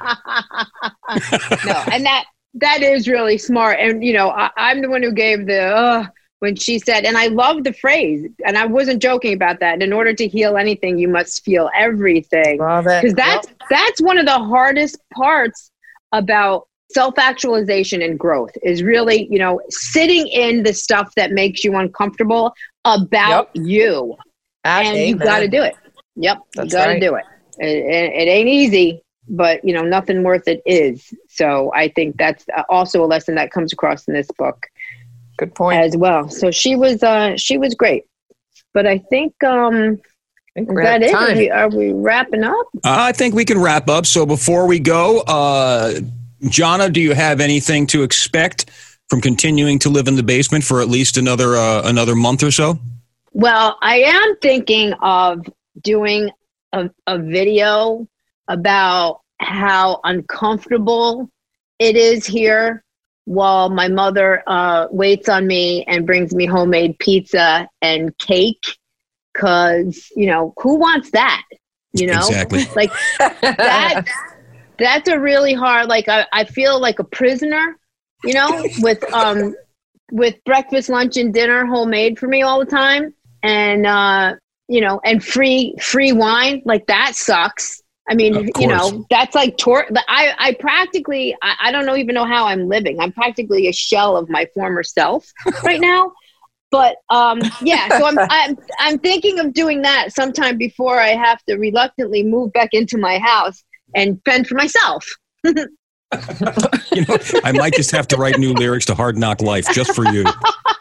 and that that is really smart. And you know, I, I'm the one who gave the uh, when she said, and I love the phrase, and I wasn't joking about that. In order to heal anything, you must feel everything. Love it. Because that's that's one of the hardest parts about self-actualization and growth is really, you know, sitting in the stuff that makes you uncomfortable about Yep. you, and you got to do it. Yep, That's you got to right. do it. It, it. It ain't easy, but you know, nothing worth it is. So I think that's also a lesson that comes across in this book Good point. as well. So she was, uh, she was great. But I think, um, I think is we're that at it? Are time. we, are we wrapping up? I think we can wrap up. So before we go, uh, Jonna, do you have anything to expect from continuing to live in the basement for at least another uh, another month or so? Well, I am thinking of doing a, a video about how uncomfortable it is here while my mother uh, waits on me and brings me homemade pizza and cake. Because, you know, who wants that? You know, Exactly. like that. That's a really hard, like, I, I feel like a prisoner, you know, with, um, with breakfast, lunch, and dinner homemade for me all the time. And, uh, you know, and free, free wine, like that sucks. I mean, Of you course. know, that's like, tor- I, I practically, I, I don't know, even know how I'm living. I'm practically a shell of my former self right now. But, um, yeah, so I'm, I'm, I'm thinking of doing that sometime before I have to reluctantly move back into my house and fend for myself. You know, I might just have to write new lyrics to Hard Knock Life just for you.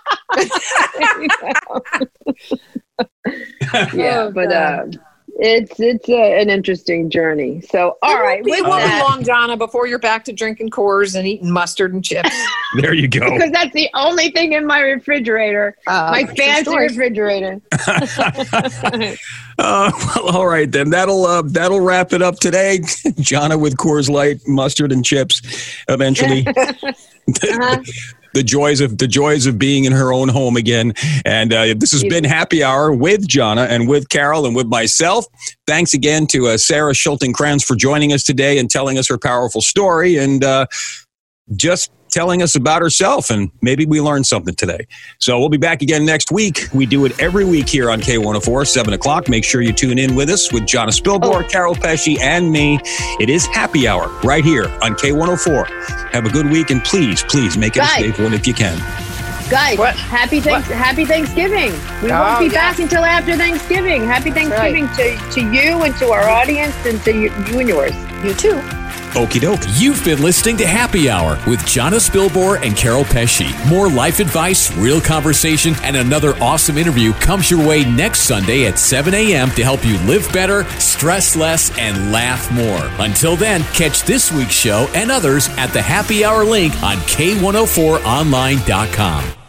Yeah, Oh, but God. uh, it's it's uh, an interesting journey. So, all It won't right, be, with it won't be that, long, Donna, before you're back to drinking Coors and eating mustard and chips. There you go. because that's the only thing in my refrigerator, Uh, my true fancy story. refrigerator. Uh, well, all right then. That'll uh, that'll wrap it up today. Jonna with Coors Light, mustard, and chips. Eventually, Uh-huh. the joys of the joys of being in her own home again. And uh, this has been Happy Hour with Jonna and with Carol and with myself. Thanks again to uh, Sarah Schulten-Kranz for joining us today and telling us her powerful story and uh, just telling us about herself. And maybe we learned something today. So we'll be back again next week. We do it every week here on K one oh four, seven o'clock. Make sure you tune in with us with Jonna Spilborn, Oh. Carol Pesci, and me. It is Happy Hour right here on K one oh four. Have a good week, and please, please make it Guys. a safe one if you can. Guys, What? happy thanks, happy Thanksgiving. We Oh, won't be yes. back until after Thanksgiving. Happy Thanksgiving to, to you and to our audience and to you, you and yours. You too. Okie doke. You've been listening to Happy Hour with Jonna Spilborn and Carol Pesci. More life advice, real conversation, and another awesome interview comes your way next Sunday at seven a.m. to help you live better, stress less, and laugh more. Until then, catch this week's show and others at the Happy Hour link on K one oh four online dot com.